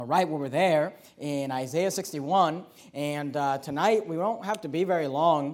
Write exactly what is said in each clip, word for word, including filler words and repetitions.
Right where we're there in Isaiah sixty-one, and uh, tonight we won't have to be very long.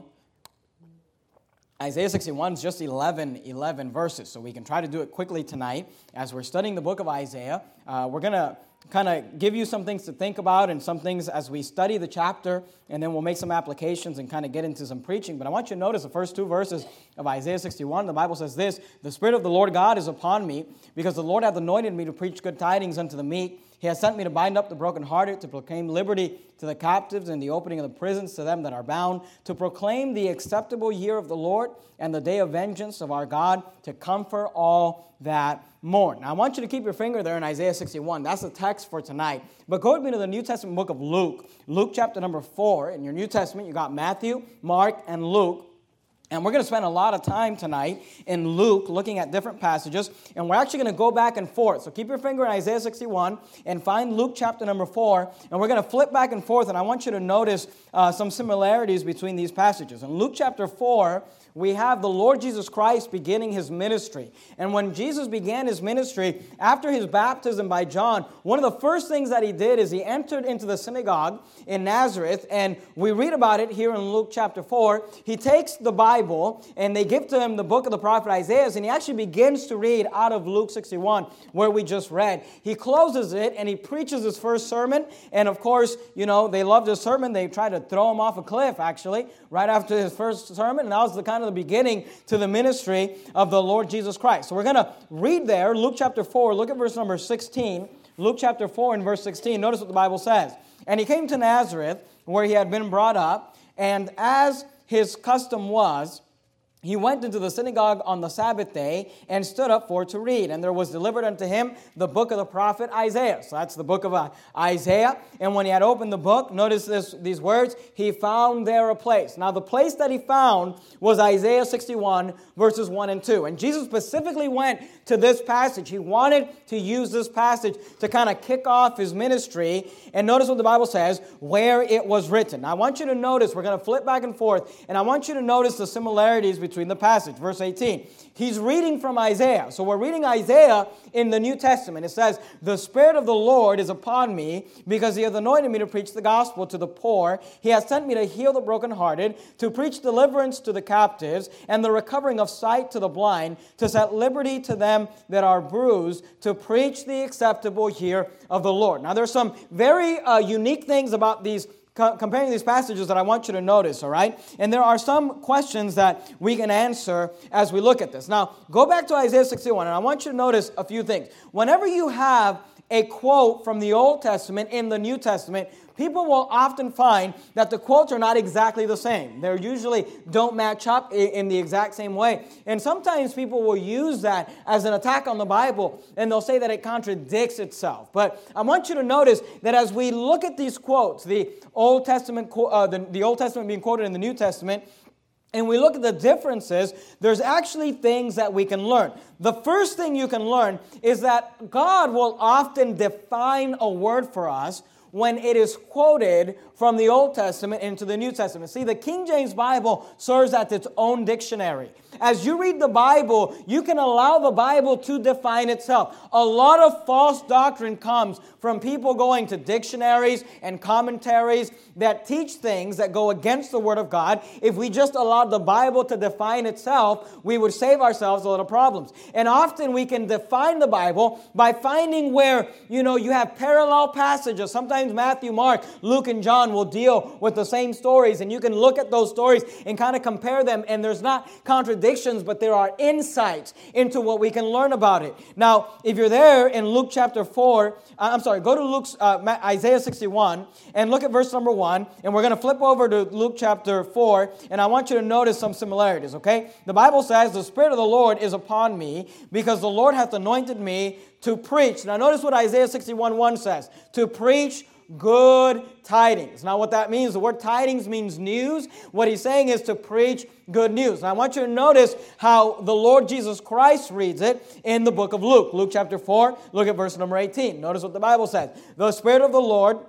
Isaiah sixty-one is just eleven, eleven verses, so we can try to do it quickly tonight as we're studying the book of Isaiah. Uh, we're going to kind of give you some things to think about and some things as we study the chapter, and then we'll make some applications and kind of get into some preaching. But I want you to notice the first two verses of Isaiah sixty-one. The Bible says this: "The Spirit of the Lord God is upon me, because the Lord hath anointed me to preach good tidings unto the meek. He has sent me to bind up the brokenhearted, to proclaim liberty to the captives, and the opening of the prisons to them that are bound, to proclaim the acceptable year of the Lord, and the day of vengeance of our God, to comfort all that mourn." Now, I want you to keep your finger there in Isaiah sixty-one. That's the text for tonight. But go with me to the New Testament book of Luke. Luke chapter number four. In your New Testament, you got Matthew, Mark, and Luke. And we're going to spend a lot of time tonight in Luke looking at different passages. And we're actually going to go back and forth. So keep your finger in Isaiah sixty-one and find Luke chapter number four. And we're going to flip back and forth. And I want you to notice uh, some similarities between these passages. In Luke chapter four, we have the Lord Jesus Christ beginning his ministry. And when Jesus began his ministry, after his baptism by John, one of the first things that he did is he entered into the synagogue in Nazareth. And we read about it here in Luke chapter four. He takes the Bible and they give to him the book of the prophet Isaiah, and he actually begins to read out of Luke sixty-one, where we just read. He closes it and he preaches his first sermon. And of course, you know, they loved his sermon. They tried to throw him off a cliff, actually, right after his first sermon. And that was the kind of the beginning to the ministry of the Lord Jesus Christ. So we're going to read there, Luke chapter four. Look at verse number sixteen. Luke chapter four and verse sixteen. Notice what the Bible says. "And he came to Nazareth, where he had been brought up, and as his custom was, he went into the synagogue on the Sabbath day and stood up for to read. And there was delivered unto him the book of the prophet Isaiah." So that's the book of uh, Isaiah. "And when he had opened the book," notice this, these words, "he found there a place." Now the place that he found was Isaiah sixty-one, verses one and two. And Jesus specifically went to this passage. He wanted to use this passage to kind of kick off his ministry. And notice what the Bible says, "where it was written." Now I want you to notice, we're going to flip back and forth, and I want you to notice the similarities between between the passage. Verse eighteen. He's reading from Isaiah. So we're reading Isaiah in the New Testament. It says, "The Spirit of the Lord is upon me, because he hath anointed me to preach the gospel to the poor. He has sent me to heal the brokenhearted, to preach deliverance to the captives, and the recovering of sight to the blind, to set liberty to them that are bruised, to preach the acceptable year of the Lord." Now there's some very uh, unique things about these comparing these passages that I want you to notice, all right? And there are some questions that we can answer as we look at this. Now, go back to Isaiah sixty-one, and I want you to notice a few things. Whenever you have a quote from the Old Testament in the New Testament, people will often find that the quotes are not exactly the same. They usually don't match up in the exact same way. And sometimes people will use that as an attack on the Bible, and they'll say that it contradicts itself. But I want you to notice that as we look at these quotes, the Old Testament, uh, the, the Old Testament being quoted in the New Testament, and we look at the differences, there's actually things that we can learn. The first thing you can learn is that God will often define a word for us when it is quoted from the Old Testament into the New Testament. See, the King James Bible serves as its own dictionary. As you read the Bible, you can allow the Bible to define itself. A lot of false doctrine comes from people going to dictionaries and commentaries that teach things that go against the Word of God. If we just allowed the Bible to define itself, we would save ourselves a lot of problems. And often we can define the Bible by finding where, you know, you have parallel passages. Sometimes Matthew, Mark, Luke, and John will deal with the same stories, and you can look at those stories and kind of compare them, and there's not contradictions, but there are insights into what we can learn about it. Now, if you're there in Luke chapter four, uh, I'm sorry, go to Luke's, uh, Isaiah sixty-one and look at verse number one, and we're going to flip over to Luke chapter four, and I want you to notice some similarities, okay? The Bible says, "The Spirit of the Lord is upon me, because the Lord hath anointed me to preach." Now notice what Isaiah sixty-one one says, "to preach good tidings." Now what that means, the word tidings means news. What he's saying is to preach good news. Now I want you to notice how the Lord Jesus Christ reads it in the book of Luke. Luke chapter four, look at verse number eighteen. Notice what the Bible says. "The Spirit of the Lord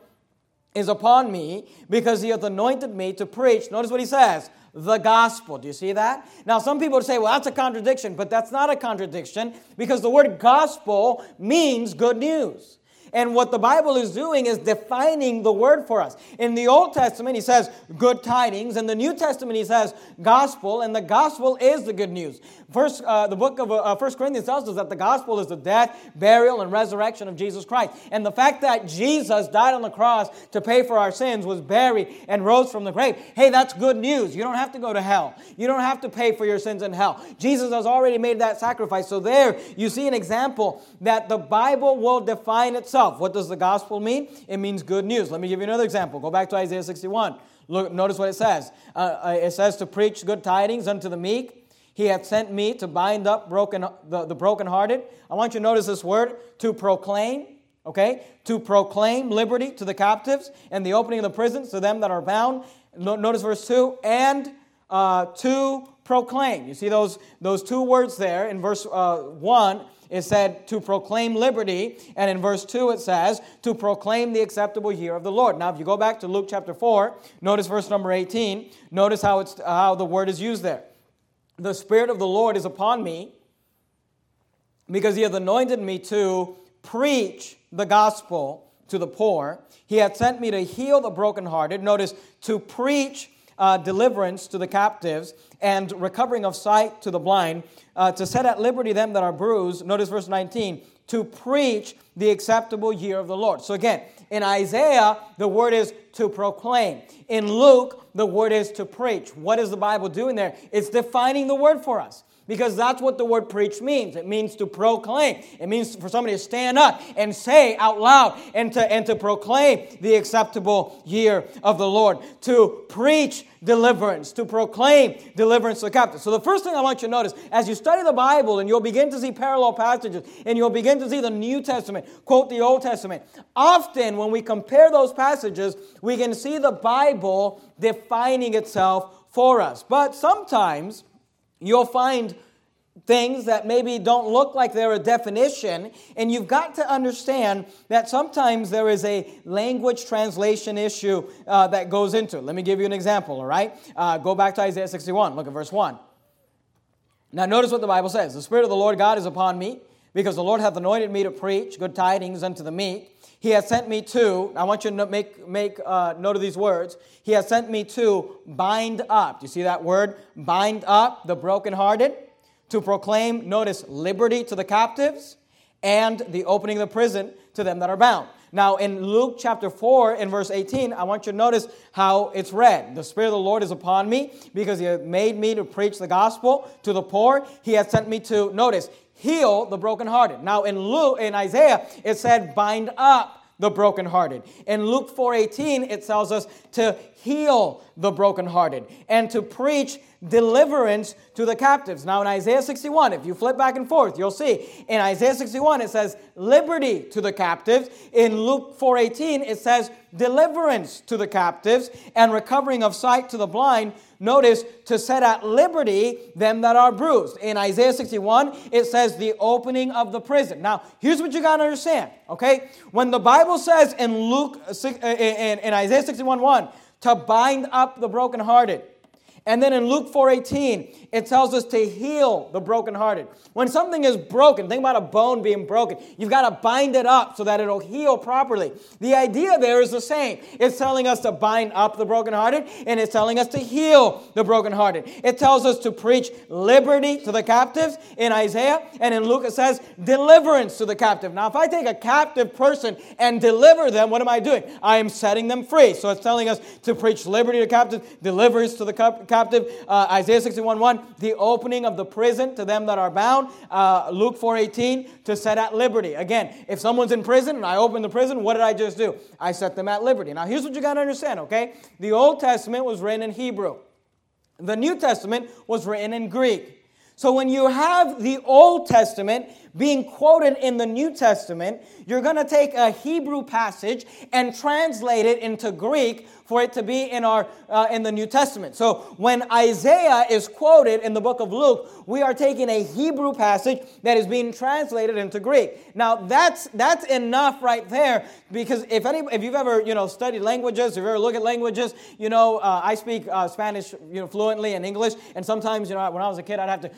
is upon me, because he hath anointed me to preach," notice what he says, "the gospel." Do you see that? Now some people would say, well, that's a contradiction, but that's not a contradiction, because the word gospel means good news. And what the Bible is doing is defining the word for us. In the Old Testament, he says good tidings. In the New Testament, he says gospel. And the gospel is the good news. First, uh, the book of uh, First Corinthians tells us that the gospel is the death, burial, and resurrection of Jesus Christ. And the fact that Jesus died on the cross to pay for our sins, was buried, and rose from the grave. Hey, that's good news. You don't have to go to hell. You don't have to pay for your sins in hell. Jesus has already made that sacrifice. So there, you see an example that the Bible will define itself. What does the gospel mean? It means good news. Let me give you another example. Go back to Isaiah sixty-one. Look, notice what it says. Uh, it says to preach good tidings unto the meek. He hath sent me to bind up broken the, the brokenhearted. I want you to notice this word, to proclaim. Okay? To proclaim liberty to the captives and the opening of the prisons to them that are bound. Notice verse two. And uh, to proclaim. You see those, those two words there. In verse uh, one, it said to proclaim liberty. And in verse two, it says to proclaim the acceptable year of the Lord. Now, if you go back to Luke chapter four, notice verse number eighteen. Notice how, it's, how the word is used there. The Spirit of the Lord is upon me because He hath anointed me to preach the gospel to the poor. He hath sent me to heal the brokenhearted. Notice, to preach uh, deliverance to the captives and recovering of sight to the blind, uh, to set at liberty them that are bruised. Notice verse nineteen, to preach the acceptable year of the Lord. So again, in Isaiah, the word is to proclaim. In Luke, the word is to preach. What is the Bible doing there? It's defining the word for us. Because that's what the word preach means. It means to proclaim. It means for somebody to stand up and say out loud and to, and to proclaim the acceptable year of the Lord. To preach deliverance. To proclaim deliverance to the captive. So the first thing I want you to notice, as you study the Bible and you'll begin to see parallel passages and you'll begin to see the New Testament quote the Old Testament, often when we compare those passages, we can see the Bible defining itself for us. But sometimes you'll find things that maybe don't look like they're a definition, and you've got to understand that sometimes there is a language translation issue uh, that goes into it. Let me give you an example, all right? Uh, go back to Isaiah sixty-one. Look at verse one. Now notice what the Bible says. The Spirit of the Lord God is upon me, because the Lord hath anointed me to preach good tidings unto the meek. He has sent me to, I want you to make, make uh, note of these words. He has sent me to bind up. Do you see that word? Bind up the brokenhearted. To proclaim, notice, liberty to the captives and the opening of the prison to them that are bound. Now, in Luke chapter four, in verse eighteen, I want you to notice how it's read. The Spirit of the Lord is upon me because He has made me to preach the gospel to the poor. He has sent me to, notice, heal the brokenhearted. Now, in Luke, in Isaiah, it said bind up the brokenhearted. In Luke four eighteen, it tells us to heal the brokenhearted and to preach deliverance to the captives. Now in Isaiah sixty-one, if you flip back and forth, you'll see in Isaiah sixty-one it says liberty to the captives. In Luke four eighteen it says deliverance to the captives and recovering of sight to the blind. Notice, to set at liberty them that are bruised. In Isaiah sixty-one it says the opening of the prison. Now here's what you got to understand, okay? When the Bible says in Luke in, in Isaiah sixty-one one to bind up the brokenhearted, and then in Luke four eighteen, it tells us to heal the brokenhearted. When something is broken, think about a bone being broken. You've got to bind it up so that it'll heal properly. The idea there is the same. It's telling us to bind up the brokenhearted, and it's telling us to heal the brokenhearted. It tells us to preach liberty to the captives in Isaiah, and in Luke it says deliverance to the captive. Now, if I take a captive person and deliver them, what am I doing? I am setting them free. So it's telling us to preach liberty to the captive, deliverance to the captive. Uh, Isaiah sixty-one one, the opening of the prison to them that are bound. Uh, Luke four eighteen, to set at liberty. Again, if someone's in prison and I open the prison, what did I just do? I set them at liberty. Now, here's what you got to understand, okay? The Old Testament was written in Hebrew. The New Testament was written in Greek. So when you have the Old Testament being quoted in the New Testament, you're going to take a Hebrew passage and translate it into Greek for it to be in our uh, in the New Testament. So when Isaiah is quoted in the book of Luke, we are taking a Hebrew passage that is being translated into Greek. Now that's that's enough right there, because if any if you've ever you know studied languages, if you ever look at languages, you know uh, I speak uh, Spanish you know fluently and English, and sometimes you know when I was a kid I'd have to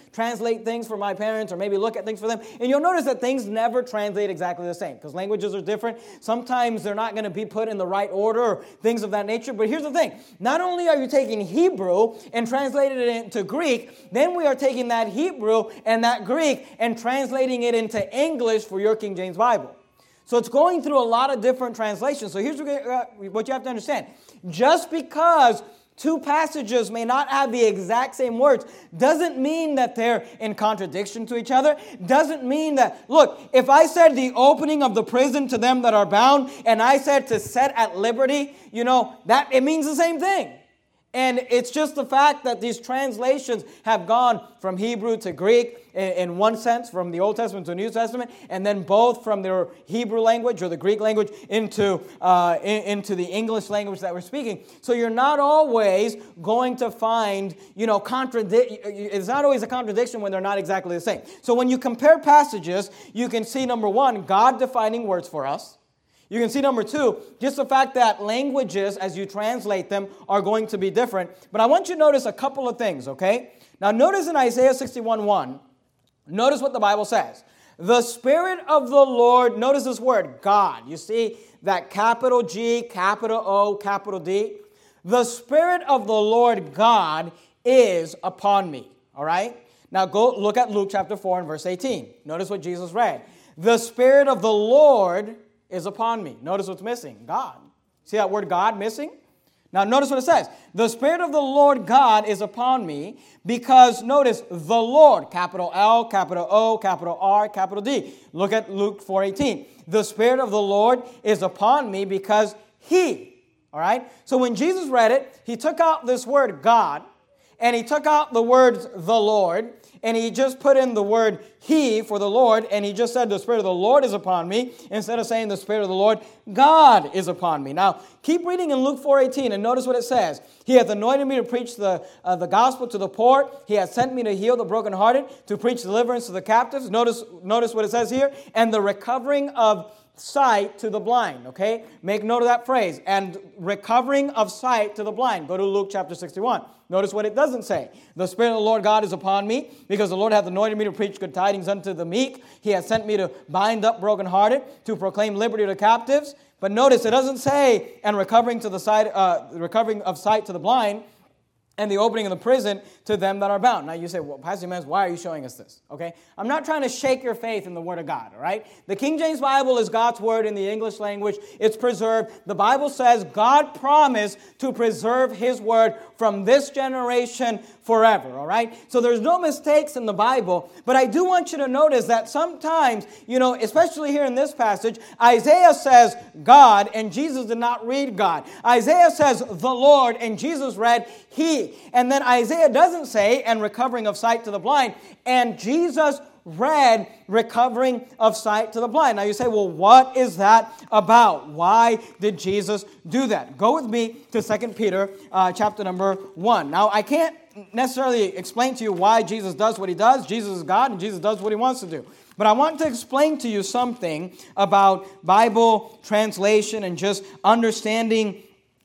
translate things for my parents or maybe look at things for them. And you'll notice that things never translate exactly the same because languages are different. Sometimes they're not going to be put in the right order or things of that nature. But here's the thing. Not only are you taking Hebrew and translating it into Greek, then we are taking that Hebrew and that Greek and translating it into English for your King James Bible. So it's going through a lot of different translations. So here's what you have to understand. Just because two passages may not have the exact same words doesn't mean that they're in contradiction to each other. Doesn't mean that, look, if I said the opening of the prison to them that are bound and I said to set at liberty, you know, that it means the same thing. And it's just the fact that these translations have gone from Hebrew to Greek in one sense, from the Old Testament to the New Testament, and then both from their Hebrew language or the Greek language into, uh, in, into the English language that we're speaking. So you're not always going to find, you know, contradict. It's not always a contradiction when they're not exactly the same. So when you compare passages, you can see, number one, God defining words for us. You can see, number two, just the fact that languages, as you translate them, are going to be different. But I want you to notice a couple of things, okay? Now, notice in Isaiah sixty-one one, notice what the Bible says. The Spirit of the Lord, notice this word, God. You see that capital G, capital O, capital D? The Spirit of the Lord God is upon me, all right? Now, go look at Luke chapter four and verse eighteen. Notice what Jesus read. The Spirit of the Lord is upon me. Notice what's missing. God. See that word God missing? Now notice what it says. The Spirit of the Lord God is upon me because, notice, the Lord, capital L, capital O, capital R, capital D. Look at Luke four eighteen. The Spirit of the Lord is upon me because He. All right? So when Jesus read it, He took out this word God and He took out the words the Lord, and He just put in the word He for the Lord, and He just said the Spirit of the Lord is upon me, instead of saying the Spirit of the Lord, God is upon me. Now, keep reading in Luke four eighteen, and notice what it says. He hath anointed me to preach the, uh, the gospel to the poor. He hath sent me to heal the brokenhearted, to preach deliverance to the captives. Notice, notice what it says here, and the recovering of sight to the blind, okay? Make note of that phrase, and recovering of sight to the blind. Go to Luke chapter sixty-one. Notice what it doesn't say. The Spirit of the Lord God is upon me, because the Lord hath anointed me to preach good tidings unto the meek. He hath sent me to bind up brokenhearted, to proclaim liberty to the captives. But notice it doesn't say, and recovering to the sight, uh, recovering of sight to the blind, and the opening of the prison to them that are bound. Now you say, well, Pastor Jimenez, why are you showing us this? Okay, I'm not trying to shake your faith in the Word of God, all right? The King James Bible is God's Word in the English language. It's preserved. The Bible says God promised to preserve His Word from this generation forever, all right? So there's no mistakes in the Bible, but I do want you to notice that sometimes, you know, especially here in this passage, Isaiah says God, and Jesus did not read God. Isaiah says the Lord, and Jesus read He. And then Isaiah doesn't say, and recovering of sight to the blind, and Jesus read recovering of sight to the blind. Now you say, well, what is that about? Why did Jesus do that? Go with me to Second Peter uh, chapter number one. Now I can't necessarily explain to you why Jesus does what He does. Jesus is God and Jesus does what He wants to do. But I want to explain to you something about Bible translation and just understanding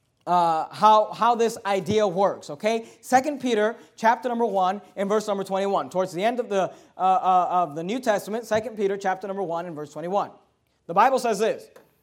Uh, how, how this idea works, okay? Second Peter chapter number one and verse number twenty-one. Towards the end of the, uh, uh, of the New Testament, Second Peter chapter number one and verse twenty-one. The Bible says this,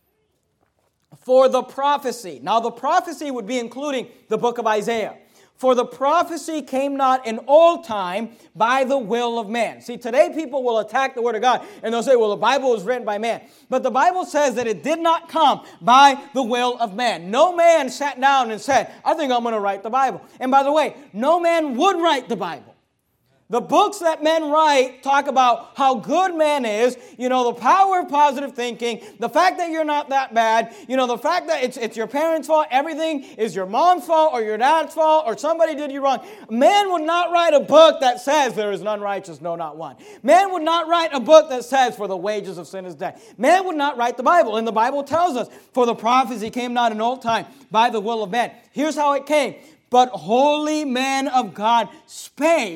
for the prophecy. Now the prophecy would be including the book of Isaiah. For the prophecy came not in old time by the will of man. See, today people will attack the Word of God and they'll say, well, the Bible was written by man. But the Bible says that it did not come by the will of man. No man sat down and said, I think I'm going to write the Bible. And by the way, no man would write the Bible. The books that men write talk about how good man is, you know, the power of positive thinking, the fact that you're not that bad, you know, the fact that it's, it's your parents' fault, everything is your mom's fault or your dad's fault or somebody did you wrong. Man would not write a book that says there is none righteous, no, not one. Man would not write a book that says for the wages of sin is death. Man would not write the Bible. And the Bible tells us, for the prophecy came not in old time by the will of man. Here's how it came. But holy men of God spake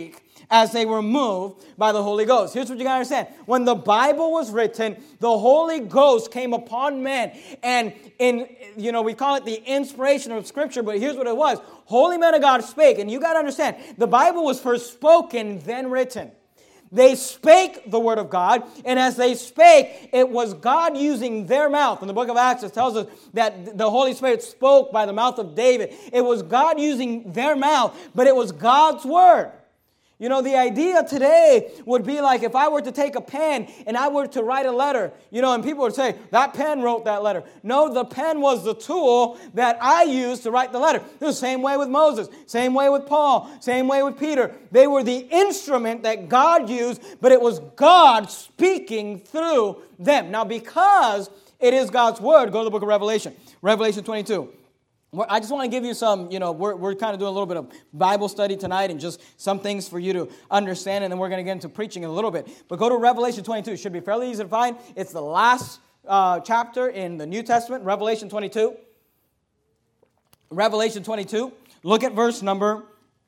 as they were moved by the Holy Ghost. Here's what you got to understand. When the Bible was written, the Holy Ghost came upon men. And in, you know, we call it the inspiration of Scripture, but here's what it was. Holy men of God spake. And you got to understand, the Bible was first spoken, then written. They spake the word of God, and as they spake, it was God using their mouth. In the book of Acts, it tells us that the Holy Spirit spoke by the mouth of David. It was God using their mouth, but it was God's word. You know, the idea today would be like if I were to take a pen and I were to write a letter, you know, and people would say, that pen wrote that letter. No, the pen was the tool that I used to write the letter. The same way with Moses, same way with Paul, same way with Peter. They were the instrument that God used, but it was God speaking through them. Now, because it is God's word, go to the book of Revelation, Revelation twenty-two. I just want to give you some, you know, we're, we're kind of doing a little bit of Bible study tonight and just some things for you to understand, and then we're going to get into preaching in a little bit. But go to Revelation twenty-two. It should be fairly easy to find. It's the last uh, chapter in the New Testament, Revelation twenty-two. Revelation twenty-two. Look at verse number,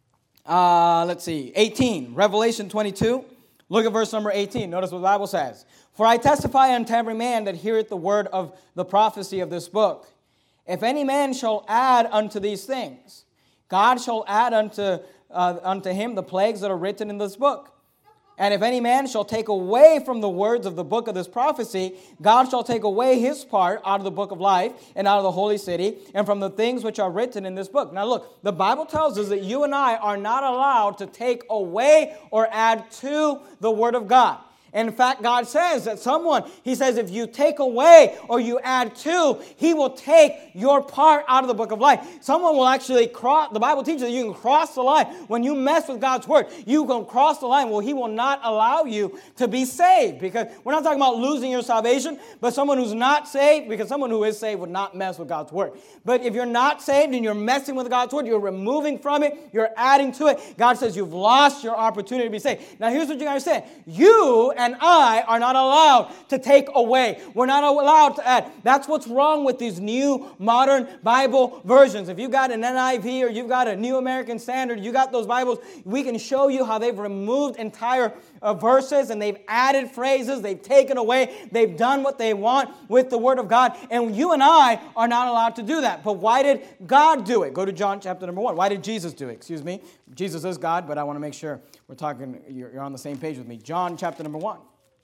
uh, let's see, eighteen. Revelation twenty-two. Look at verse number eighteen. Notice what the Bible says. For I testify unto every man that heareth the word of the prophecy of this book. If any man shall add unto these things, God shall add unto, uh, unto him the plagues that are written in this book. And if any man shall take away from the words of the book of this prophecy, God shall take away his part out of the book of life and out of the holy city and from the things which are written in this book. Now look, the Bible tells us that you and I are not allowed to take away or add to the word of God. In fact, God says that someone, He says, if you take away or you add to, He will take your part out of the book of life. Someone will actually cross, the Bible teaches that you can cross the line. When you mess with God's word, you can cross the line. Well, He will not allow you to be saved, because we're not talking about losing your salvation, but someone who's not saved, because someone who is saved would not mess with God's word. But if you're not saved and you're messing with God's word, you're removing from it, you're adding to it, God says you've lost your opportunity to be saved. Now, here's what you got to understand. You and I are not allowed to take away. We're not allowed to add. That's what's wrong with these new modern Bible versions. If you've got an N I V or you've got a New American Standard, you got those Bibles, we can show you how they've removed entire uh, verses and they've added phrases, they've taken away, they've done what they want with the Word of God, and you and I are not allowed to do that. But why did God do it? Go to John chapter number one. Why did Jesus do it? Excuse me. Jesus is God, but I want to make sure we're talking, you're, you're on the same page with me. John chapter number one.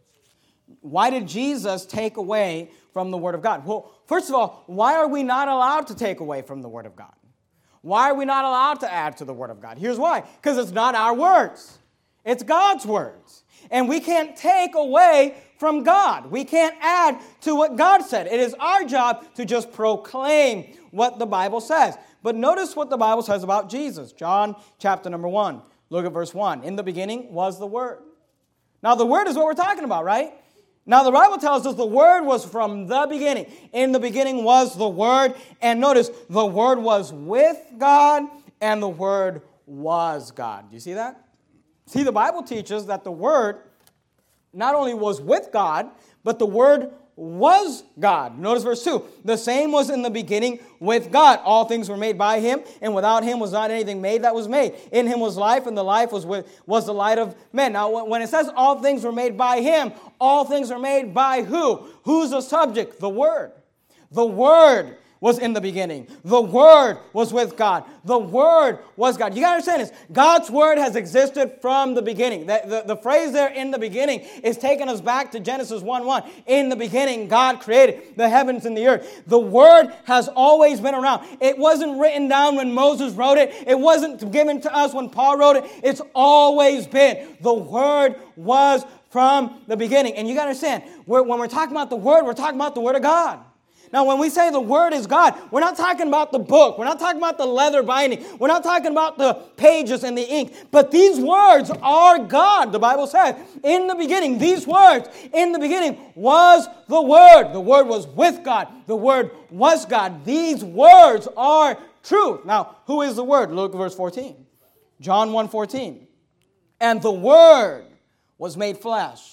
Why did Jesus take away from the Word of God? Well, first of all, why are we not allowed to take away from the Word of God? Why are we not allowed to add to the Word of God? Here's why. Because it's not our words. It's God's words. And we can't take away from God. We can't add to what God said. It is our job to just proclaim what the Bible says. But notice what the Bible says about Jesus. John chapter number one. Look at verse one. In the beginning was the Word. Now the Word is what we're talking about, right? Now, the Bible tells us the Word was from the beginning. In the beginning was the Word. And notice, the Word was with God, and the Word was God. Do you see that? See, the Bible teaches that the Word not only was with God, but the Word was God. Notice verse two. The same was in the beginning with God. All things were made by Him, and without Him was not anything made that was made. In Him was life, and the life was with, was the light of men. Now, when it says all things were made by Him, all things are made by who? Who's the subject? The Word. The Word was in the beginning. The Word was with God. The Word was God. You got to understand this. God's Word has existed from the beginning. The, the, the phrase there, in the beginning, is taking us back to Genesis one one. In the beginning, God created the heavens and the earth. The Word has always been around. It wasn't written down when Moses wrote it. It wasn't given to us when Paul wrote it. It's always been. The Word was from the beginning. And you got to understand, we're, when we're talking about the Word, we're talking about the Word of God. Now, when we say the Word is God, we're not talking about the book. We're not talking about the leather binding. We're not talking about the pages and the ink. But these words are God. The Bible says, in the beginning, these words, in the beginning was the Word. The Word was with God. The Word was God. These words are truth. Now, who is the Word? Look at verse fourteen. John one fourteen. And the Word was made flesh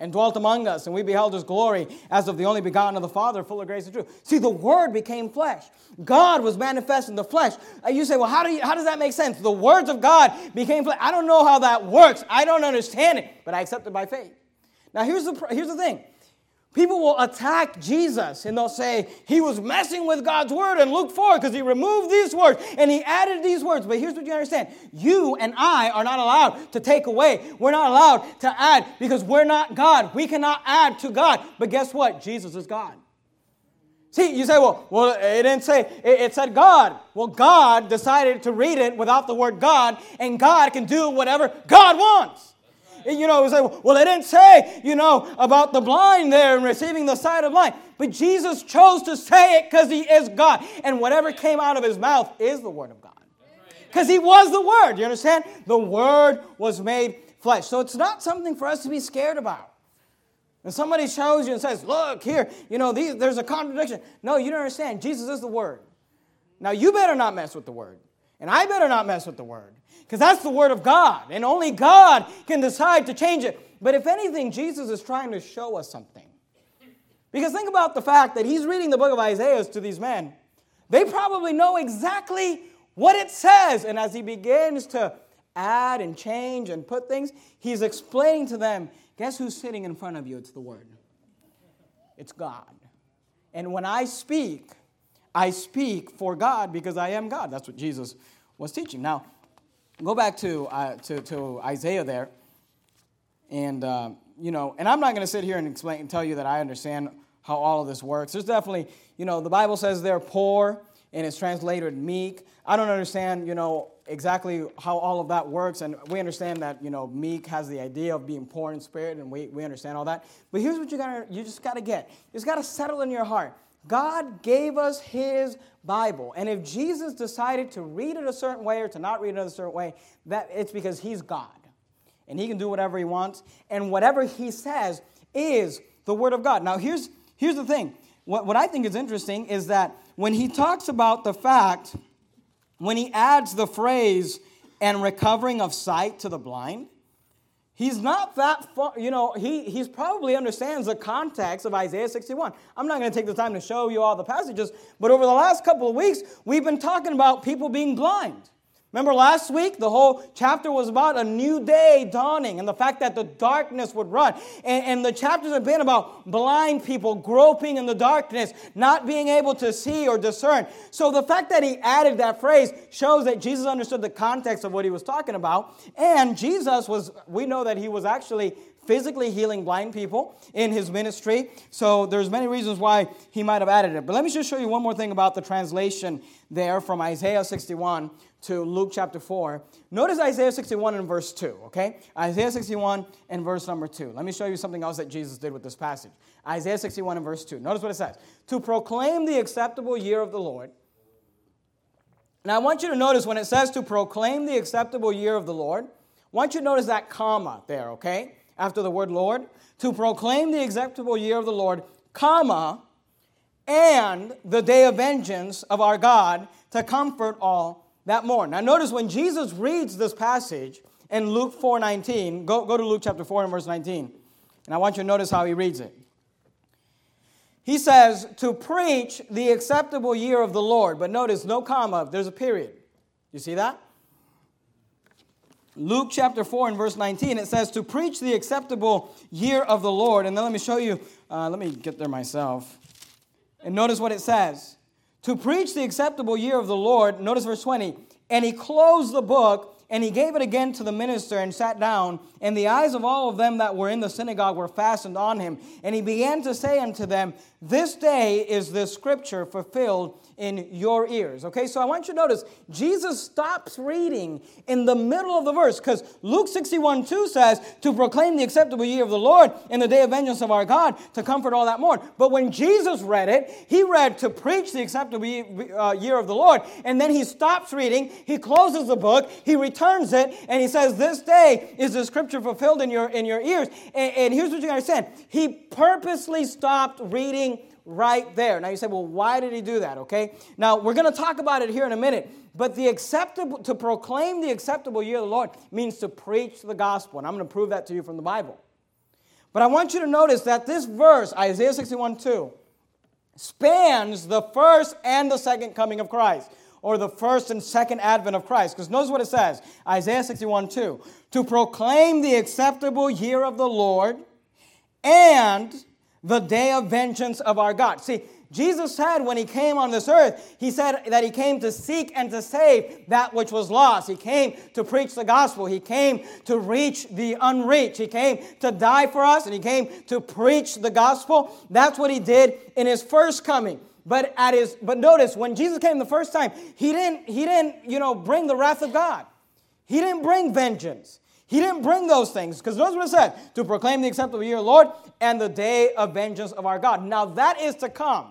and dwelt among us, and we beheld his glory as of the only begotten of the Father, full of grace and truth. See, the Word became flesh. God was manifest in the flesh. Uh, you say, well, how do you, how does that make sense? The words of God became flesh. I don't know how that works. I don't understand it, but I accept it by faith. Now, here's the, here's the thing. People will attack Jesus, and they'll say, he was messing with God's word in Luke four because he removed these words and he added these words. But here's what you understand. You and I are not allowed to take away. We're not allowed to add because we're not God. We cannot add to God. But guess what? Jesus is God. See, you say, well, well, it didn't say, it, it said God. Well, God decided to read it without the word God, and God can do whatever God wants. You know, it was like, well, it didn't say, you know, about the blind there and receiving the sight of light. But Jesus chose to say it because he is God. And whatever came out of his mouth is the word of God. Because he was the word. You understand? The word was made flesh. So it's not something for us to be scared about. When somebody shows you and says, look, here, you know, these, there's a contradiction. No, you don't understand. Jesus is the word. Now, you better not mess with the word. And I better not mess with the word. Because that's the word of God. And only God can decide to change it. But if anything, Jesus is trying to show us something. Because think about the fact that he's reading the book of Isaiah to these men. They probably know exactly what it says. And as he begins to add and change and put things, he's explaining to them, guess who's sitting in front of you? It's the word. It's God. And when I speak, I speak for God because I am God. That's what Jesus was teaching. Now, go back to, uh, to to Isaiah there, and uh, you know, and I'm not going to sit here and explain and tell you that I understand how all of this works. There's definitely, you know, the Bible says they're poor, and it's translated meek. I don't understand, you know, exactly how all of that works, and we understand that, you know, meek has the idea of being poor in spirit, and we we understand all that. But here's what you got to, you just got to get. You just got to settle in your heart. God gave us his Bible. And if Jesus decided to read it a certain way or to not read it a certain way, that it's because he's God. And he can do whatever he wants. And whatever he says is the word of God. Now, here's, here's the thing. What, what I think is interesting is that when he talks about the fact, when he adds the phrase, and recovering of sight to the blind, he's not that far, you know, he he's probably understands the context of Isaiah sixty-one. I'm not going to take the time to show you all the passages, but over the last couple of weeks, we've been talking about people being blind. Remember last week, the whole chapter was about a new day dawning and the fact that the darkness would run. And, and the chapters have been about blind people groping in the darkness, not being able to see or discern. So the fact that he added that phrase shows that Jesus understood the context of what he was talking about. And Jesus was, we know that he was actually physically healing blind people in his ministry. So there's many reasons why he might have added it. But let me just show you one more thing about the translation there from Isaiah sixty-one to Luke chapter four. Notice Isaiah sixty-one and verse two, okay? Isaiah sixty-one and verse number two. Let me show you something else that Jesus did with this passage. Isaiah sixty-one and verse two. Notice what it says. To proclaim the acceptable year of the Lord. Now I want you to notice when it says to proclaim the acceptable year of the Lord, I want you to notice that comma there, okay? After the word Lord. To proclaim the acceptable year of the Lord, comma, and the day of vengeance of our God to comfort all that mourn. Now notice when Jesus reads this passage in Luke four nineteen, go, go to Luke chapter four and verse nineteen, and I want you to notice how he reads it. He says, to preach the acceptable year of the Lord. But notice, no comma, there's a period. You see that? Luke chapter four and verse nineteen, it says, to preach the acceptable year of the Lord. And then let me show you, uh, let me get there myself. And notice what it says. To preach the acceptable year of the Lord, notice verse twenty, and he closed the book, and he gave it again to the minister and sat down, and the eyes of all of them that were in the synagogue were fastened on him. And he began to say unto them, this day is this scripture fulfilled in your ears. Okay, so I want you to notice, Jesus stops reading in the middle of the verse, because Luke sixty-one two says, to proclaim the acceptable year of the Lord in the day of vengeance of our God, to comfort all that mourn. But when Jesus read it, he read to preach the acceptable year of the Lord, and then he stops reading, he closes the book, he returns it, and he says, this day is the scripture fulfilled in your, in your ears. And, and here's what you understand. He purposely stopped reading right there. Now you say, well, why did he do that? Okay. Now we're going to talk about it here in a minute. But the acceptable, to proclaim the acceptable year of the Lord means to preach the gospel. And I'm going to prove that to you from the Bible. But I want you to notice that this verse, Isaiah sixty-one two, spans the first and the second coming of Christ, or the first and second advent of Christ. Because notice what it says, Isaiah sixty-one two, to proclaim the acceptable year of the Lord and the day of vengeance of our God. See, Jesus said when he came on this earth, he said that he came to seek and to save that which was lost. He came to preach the gospel. He came to reach the unreached. He came to die for us, and he came to preach the gospel. That's what he did in his first coming. But at his, but notice, when Jesus came the first time, he didn't, he didn't, you know, bring the wrath of God. He didn't bring vengeance. He didn't bring those things, because notice what it said, to proclaim the acceptable year of the Lord and the day of vengeance of our God. Now that is to come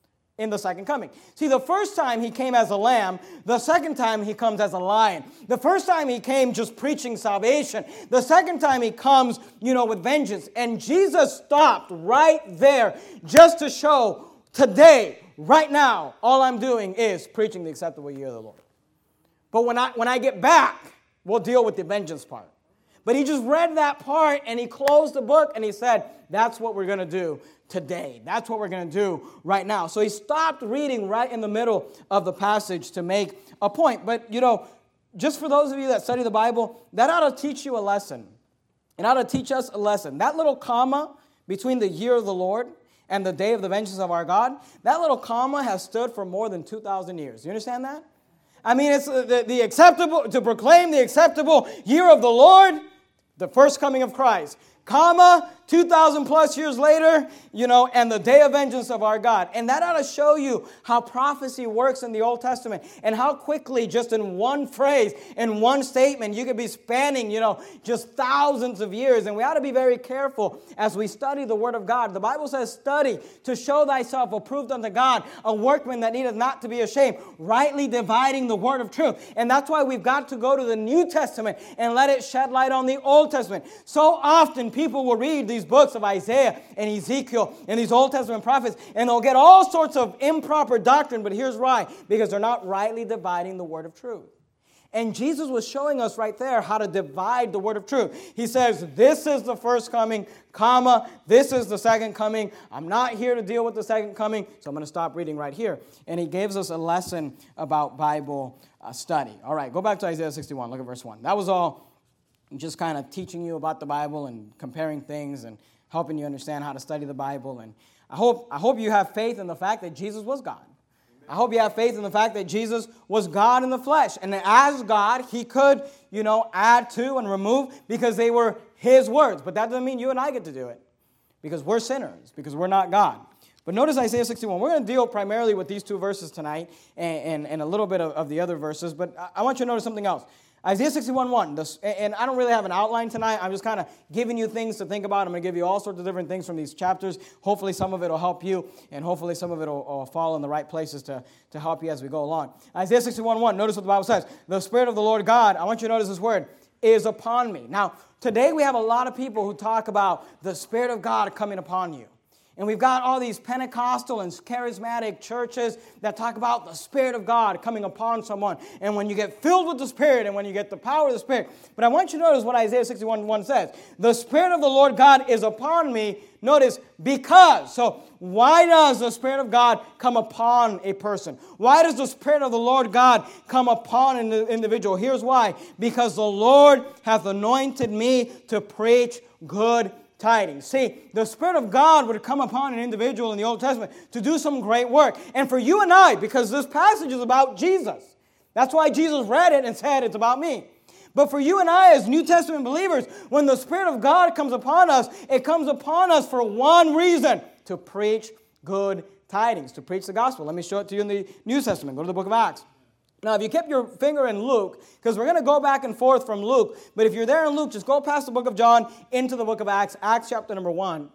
in the second coming. See, the first time he came as a lamb, the second time he comes as a lion. The first time he came just preaching salvation. The second time he comes, you know, with vengeance. And Jesus stopped right there just to show today, right now, all I'm doing is preaching the acceptable year of the Lord. But when I when I get back, we'll deal with the vengeance part. But he just read that part and he closed the book and he said, that's what we're going to do today. That's what we're going to do right now. So he stopped reading right in the middle of the passage to make a point. But, you know, just for those of you that study the Bible, that ought to teach you a lesson. It ought to teach us a lesson. That little comma between the year of the Lord and the day of the vengeance of our God, that little comma has stood for more than two thousand years. You understand that? I mean, it's the, the acceptable, to proclaim the acceptable year of the Lord, the first coming of Christ, comma, two thousand plus years later, you know, and the day of vengeance of our God. And that ought to show you how prophecy works in the Old Testament and how quickly, just in one phrase, in one statement, you could be spanning, you know, just thousands of years. And we ought to be very careful as we study the Word of God. The Bible says, study to show thyself approved unto God, a workman that needeth not to be ashamed, rightly dividing the word of truth. And that's why we've got to go to the New Testament and let it shed light on the Old Testament. So often people will read these books of Isaiah and Ezekiel and these Old Testament prophets, and they'll get all sorts of improper doctrine, but here's why. Because they're not rightly dividing the word of truth. And Jesus was showing us right there how to divide the word of truth. He says, this is the first coming, comma, this is the second coming. I'm not here to deal with the second coming, so I'm going to stop reading right here. And he gives us a lesson about Bible uh, study. All right, go back to Isaiah sixty-one. Look at verse one. That was all just kind of teaching you about the Bible and comparing things and helping you understand how to study the Bible. And I hope I hope you have faith in the fact that Jesus was God. I hope you have faith in the fact that Jesus was God in the flesh. And as God, he could, you know, add to and remove because they were his words. But that doesn't mean you and I get to do it because we're sinners, because we're not God. But notice Isaiah sixty-one. We're going to deal primarily with these two verses tonight and, and, and a little bit of, of the other verses. But I want you to notice something else. Isaiah sixty-one one, and I don't really have an outline tonight. I'm just kind of giving you things to think about. I'm going to give you all sorts of different things from these chapters. Hopefully some of it will help you, and hopefully some of it will, will fall in the right places to, to help you as we go along. Isaiah sixty-one one, notice what the Bible says. The Spirit of the Lord God, I want you to notice this word, is upon me. Now, today we have a lot of people who talk about the Spirit of God coming upon you. And we've got all these Pentecostal and charismatic churches that talk about the Spirit of God coming upon someone. And when you get filled with the Spirit and when you get the power of the Spirit. But I want you to notice what Isaiah sixty-one one says. The Spirit of the Lord God is upon me. Notice, because. So why does the Spirit of God come upon a person? Why does the Spirit of the Lord God come upon an individual? Here's why. Because the Lord hath anointed me to preach good tidings. See, the Spirit of God would come upon an individual in the Old Testament to do some great work. And for you and I, because this passage is about Jesus. That's why Jesus read it and said it's about me. But for you and I as New Testament believers, when the Spirit of God comes upon us, it comes upon us for one reason, to preach good tidings, to preach the gospel. Let me show it to you in the New Testament. Go to the book of Acts. Now, if you kept your finger in Luke, because we're going to go back and forth from Luke, but if you're there in Luke, just go past the book of John into the book of Acts, Acts chapter number one.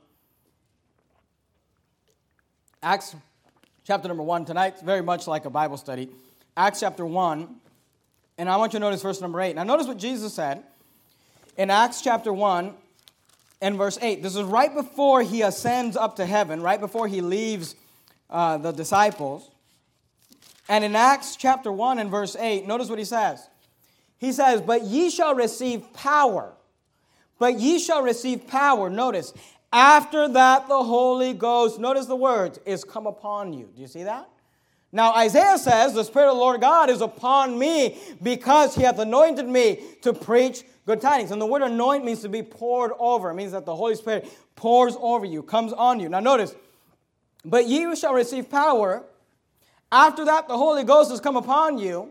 Acts chapter number one. Tonight's very much like a Bible study. Acts chapter one, and I want you to notice verse number eight. Now, notice what Jesus said in Acts chapter one and verse eight. This is right before he ascends up to heaven, right before he leaves uh, the disciples. And in Acts chapter one and verse eight, notice what he says. He says, but ye shall receive power. But ye shall receive power, notice, After that, the Holy Ghost, notice the words, is come upon you. Do you see that? Now, Isaiah says, the Spirit of the Lord God is upon me because he hath anointed me to preach good tidings. And the word anoint means to be poured over. It means that the Holy Spirit pours over you, comes on you. Now, notice, but ye shall receive power. After that, the Holy Ghost has come upon you,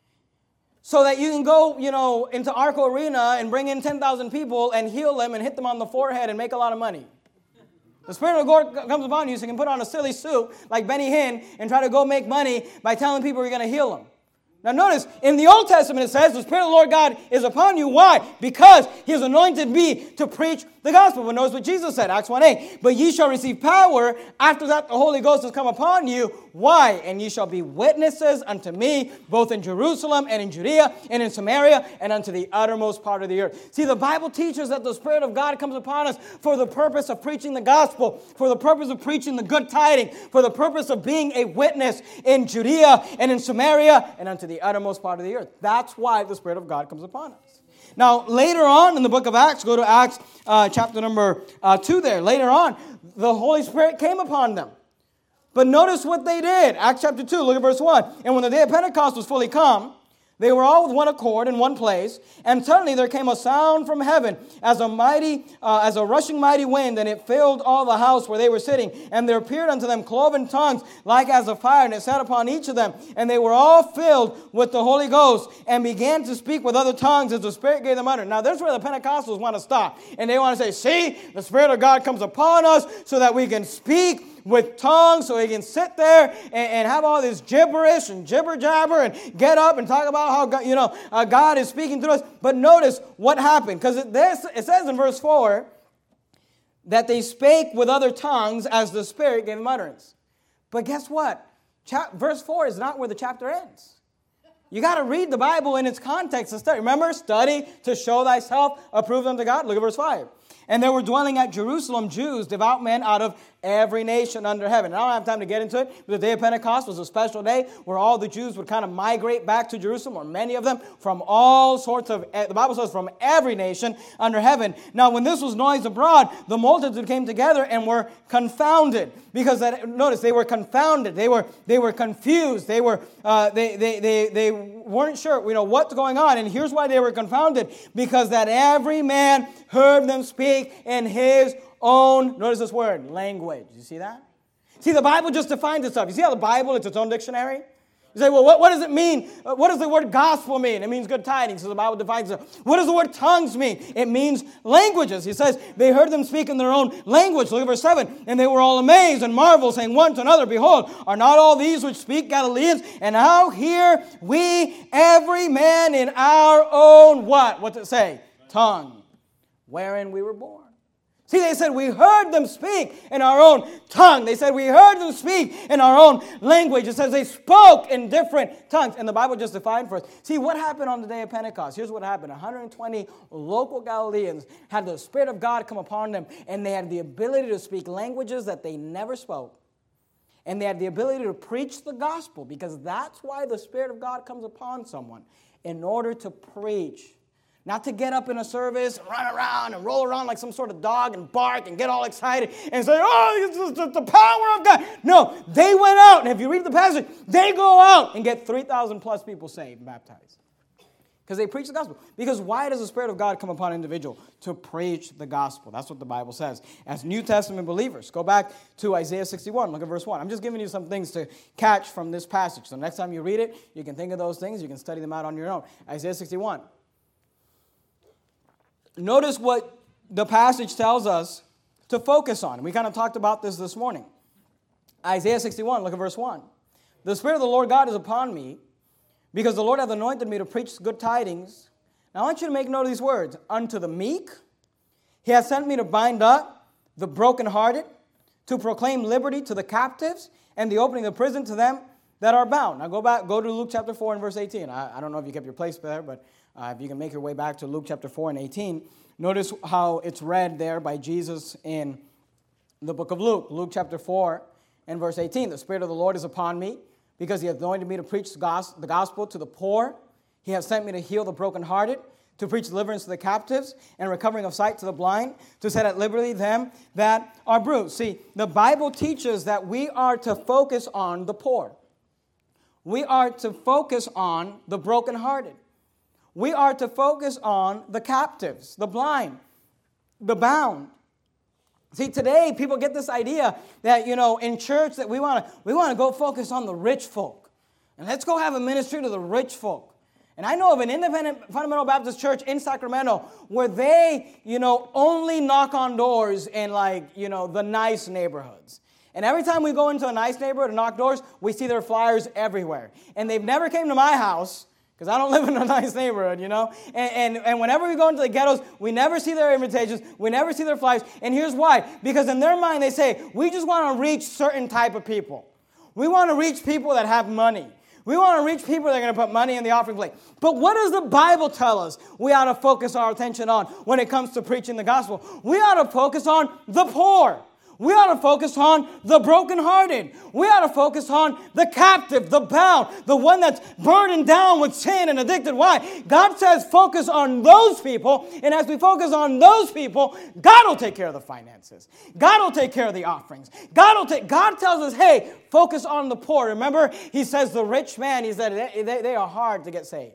so that you can go, you know, into Arco Arena and bring in ten thousand people and heal them and hit them on the forehead and make a lot of money. The Spirit of God comes upon you so you can put on a silly suit like Benny Hinn and try to go make money by telling people you're going to heal them. Now notice, in the Old Testament it says, the Spirit of the Lord God is upon you. Why? Because he has anointed me to preach the gospel. But notice what Jesus said, Acts one eight. But ye shall receive power. After that the Holy Ghost has come upon you. Why? And ye shall be witnesses unto me, both in Jerusalem and in Judea and in Samaria and unto the uttermost part of the earth. See, the Bible teaches that the Spirit of God comes upon us for the purpose of preaching the gospel, for the purpose of preaching the good tidings, for the purpose of being a witness in Judea and in Samaria and unto the uttermost part of the earth. That's why the Spirit of God comes upon us. Now, later on in the book of Acts, go to Acts uh, chapter number uh, two there. Later on, the Holy Spirit came upon them. But notice what they did. Acts chapter two, look at verse one. And when the day of Pentecost was fully come, they were all with one accord in one place, and suddenly there came a sound from heaven as a mighty, uh, as a rushing mighty wind, and it filled all the house where they were sitting. And there appeared unto them cloven tongues like as of fire, and it sat upon each of them. And they were all filled with the Holy Ghost, and began to speak with other tongues as the Spirit gave them utterance. Now, there's where the Pentecostals want to stop, and they want to say, "See, the Spirit of God comes upon us so that we can speak with tongues, so he can sit there and, and have all this gibberish and jibber jabber and get up and talk about how God, you know uh, God is speaking through us." But notice what happened, because it, it says in verse four that they spake with other tongues as the Spirit gave them utterance. But guess what? Cha- verse four is not where the chapter ends. You got to read the Bible in its context and study. Remember, study to show thyself approved unto God. Look at verse five. And there were dwelling at Jerusalem Jews, devout men out of every nation under heaven. And I don't have time to get into it, but the day of Pentecost was a special day where all the Jews would kind of migrate back to Jerusalem, or many of them, from all sorts of, the Bible says, from every nation under heaven. Now, when this was noised abroad, the multitude came together and were confounded. Because, that, notice, they were confounded. They were they were confused. They were uh, they, they, they, they weren't sure, you know, what's going on. And here's why they were confounded. Because that every man heard them speak in his own, notice this word, language. You see that? See, the Bible just defines itself. You see how the Bible is its own dictionary? You say, well, what, what does it mean? What does the word gospel mean? It means good tidings, so the Bible defines it. What does the word tongues mean? It means languages. He says, they heard them speak in their own language. Look at verse seven. And they were all amazed and marveled, saying one to another, Behold, are not all these which speak Galileans? And how hear we every man in our own, what? What's it say? Tongue, wherein we were born. See, they said, we heard them speak in our own tongue. They said, we heard them speak in our own language. It says they spoke in different tongues. And the Bible just defined for us. See, what happened on the day of Pentecost? Here's what happened. one hundred twenty local Galileans had the Spirit of God come upon them, and they had the ability to speak languages that they never spoke. And they had the ability to preach the gospel, because that's why the Spirit of God comes upon someone, in order to preach. Not to get up in a service and run around and roll around like some sort of dog and bark and get all excited and say, oh, this is the power of God. No, they went out, and if you read the passage, they go out and get three thousand plus people saved and baptized. Because they preach the gospel. Because why does the Spirit of God come upon an individual? To preach the gospel. That's what the Bible says. As New Testament believers, go back to Isaiah sixty-one. Look at verse one. I'm just giving you some things to catch from this passage. So next time you read it, you can think of those things. You can study them out on your own. Isaiah sixty-one. Notice what the passage tells us to focus on. We kind of talked about this this morning. Isaiah sixty-one, look at verse one. The Spirit of the Lord God is upon me, because the Lord hath anointed me to preach good tidings. Now I want you to make note of these words. Unto the meek, he hath sent me to bind up the brokenhearted, to proclaim liberty to the captives, and the opening of the prison to them that are bound. Now go back, go to Luke chapter four and verse eighteen. I, I don't know if you kept your place there, but uh, if you can make your way back to Luke chapter four and eighteen, notice how it's read there by Jesus in the book of Luke. Luke chapter four and verse eighteen. The Spirit of the Lord is upon me, because he hath anointed me to preach the gospel to the poor. He hath sent me to heal the brokenhearted, to preach deliverance to the captives and recovering of sight to the blind, to set at liberty them that are bruised. See, the Bible teaches that we are to focus on the poor. We are to focus on the brokenhearted. We are to focus on the captives, the blind, the bound. See, today people get this idea that, you know, in church that we want to we want to go focus on the rich folk. And let's go have a ministry to the rich folk. And I know of an independent fundamental Baptist church in Sacramento where they, you know, only knock on doors in, like, you know, the nice neighborhoods. And every time we go into a nice neighborhood and knock doors, we see their flyers everywhere. And they've never came to my house because I don't live in a nice neighborhood, you know. And, and, and whenever we go into the ghettos, we never see their invitations. We never see their flyers. And here's why. Because in their mind, they say, we just want to reach certain type of people. We want to reach people that have money. We want to reach people that are going to put money in the offering plate. But what does the Bible tell us we ought to focus our attention on when it comes to preaching the gospel? We ought to focus on the poor. We ought to focus on the brokenhearted. We ought to focus on the captive, the bound, the one that's burdened down with sin and addicted. Why? God says focus on those people, and as we focus on those people, God will take care of the finances. God will take care of the offerings. God will take. God tells us, hey, focus on the poor. Remember, he says the rich man, he said they, they, they are hard to get saved.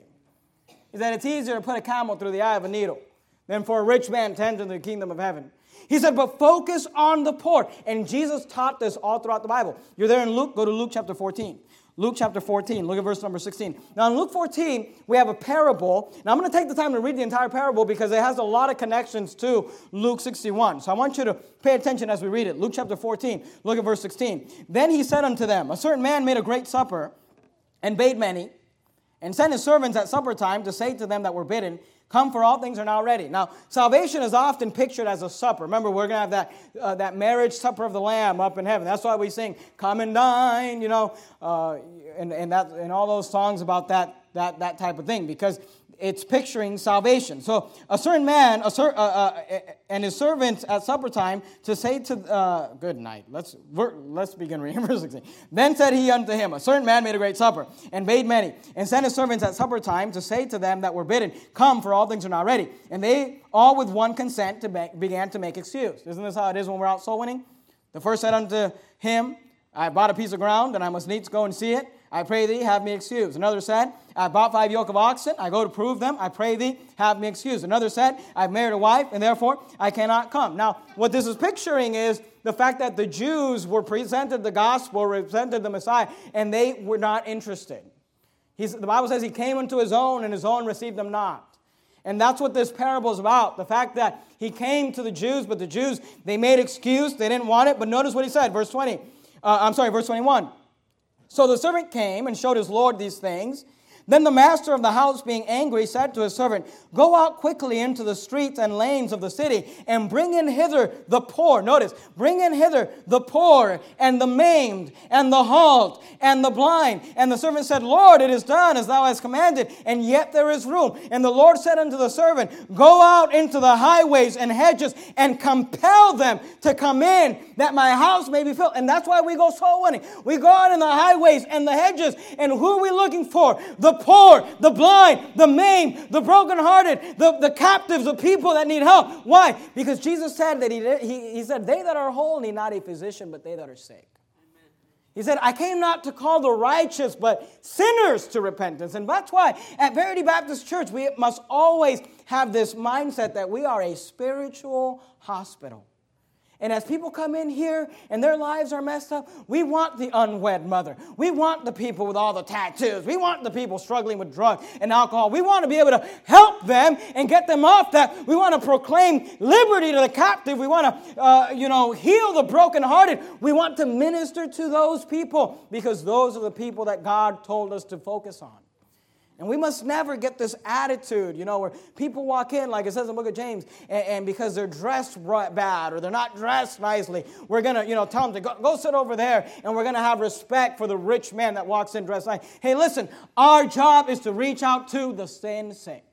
He said it's easier to put a camel through the eye of a needle than for a rich man to enter the kingdom of heaven. He said, but focus on the poor. And Jesus taught this all throughout the Bible. You're there in Luke. Go to Luke chapter fourteen. Luke chapter fourteen. Look at verse number sixteen. Now in Luke fourteen, we have a parable. Now I'm going to take the time to read the entire parable because it has a lot of connections to Luke sixty-one. So I want you to pay attention as we read it. Luke chapter fourteen. Look at verse sixteen. Then he said unto them, a certain man made a great supper and bade many, and sent his servants at supper time to say to them that were bidden, come, for all things are now ready. Now, salvation is often pictured as a supper. Remember, we're going to have that uh, that marriage supper of the Lamb up in heaven. That's why we sing, come and dine, you know, uh, and, and, that, and all those songs about that, that, that type of thing, because it's picturing salvation. So, a certain man a cer- uh, uh, and his servants at supper time to say to, uh, good night, let's let's begin reading verse sixteen. Then said he unto him, a certain man made a great supper, and bade many, and sent his servants at supper time to say to them that were bidden, come, for all things are now ready. And they all with one consent to make, began to make excuse. Isn't this how it is when we're out soul winning? The first said unto him, I bought a piece of ground, and I must needs go and see it. I pray thee, have me excused. Another said, I bought five yoke of oxen. I go to prove them. I pray thee, have me excused. Another said, I've married a wife, and therefore I cannot come. Now, what this is picturing is the fact that the Jews were presented the gospel, presented the Messiah, and they were not interested. He's, the Bible says he came unto his own, and his own received him not. And that's what this parable is about. The fact that he came to the Jews, but the Jews, they made excuse. They didn't want it. But notice what he said, verse twenty. Uh, I'm sorry, verse twenty-one. So the servant came and showed his Lord these things. Then the master of the house, being angry, said to his servant, go out quickly into the streets and lanes of the city, and bring in hither the poor. Notice, bring in hither the poor, and the maimed, and the halt, and the blind. And the servant said, Lord, it is done as thou hast commanded, and yet there is room. And the Lord said unto the servant, go out into the highways and hedges, and compel them to come in, that my house may be filled. And that's why we go soul winning. We go out in the highways and the hedges, and who are we looking for? The poor, the blind, the maimed, the brokenhearted, the, the captives, the people that need help. Why? Because Jesus said that he, he, he said, they that are whole need not a physician, but they that are sick. Amen. He said, I came not to call the righteous, but sinners to repentance. And that's why at Verity Baptist Church, we must always have this mindset that we are a spiritual hospital. And as people come in here and their lives are messed up, we want the unwed mother. We want the people with all the tattoos. We want the people struggling with drugs and alcohol. We want to be able to help them and get them off that. We want to proclaim liberty to the captive. We want to, uh, you know, heal the brokenhearted. We want to minister to those people because those are the people that God told us to focus on. And we must never get this attitude, you know, where people walk in, like it says in the book of James, and, and because they're dressed bad or they're not dressed nicely, we're going to, you know, tell them to go, go sit over there, and we're going to have respect for the rich man that walks in dressed nice. Hey, listen, our job is to reach out to the sin sick.